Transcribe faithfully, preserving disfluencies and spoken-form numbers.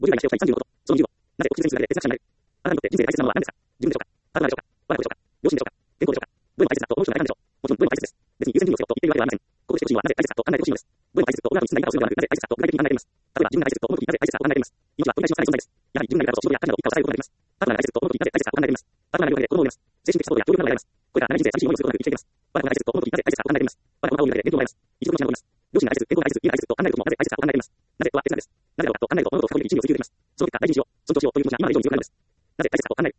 ごじゅう代がしておきたいさんじゅうのこと。そのにじゅうは、なぜと突然するだけで哲学者になる。あなたにとって人生で大切なものは何ですか？自分でしょうか？パートナーでしょうか？我が子でしょうか？良心でしょうか？健康でしょうか？どれも大切だと思う人がいたんでしょう。もちろんどれも大切です。別に優先順位をつけろと言っているわけではありません。ここでしてほしいのはなぜ大切かと考えてほしいのです。どれも大切とオブラートに進んだ今をするのではなく、なぜ大切かと具体的に考えています。例えば自分が大切と思うときなぜ大切かを考えています。命は取り返しのつかない存在です。やはり自分がやり方と仕事や価値などを一家を支えることができます。パートナーが大切と思うときなぜ大切かを考えています。パートナーがいるおかげで子供を産めます。精神的サポートや協力などが得られます。これから長い人生寂しい思いをすることなく生きていけます。我が子が大切と思うときなぜ大切かを考えています。我が子の顔を見るだけで元気をもらえます。一度の失うことがあります。両親が大切、健康が大切、家が大切と考えることもなぜ大切かを考えています。なぜとは別なんです。なぜだろうかと考えると物事を深掘り一理を追求できます。その結果大事にしよう、尊重しようという気持ちが今まで以上に強くなるのです。なぜ大切かと考える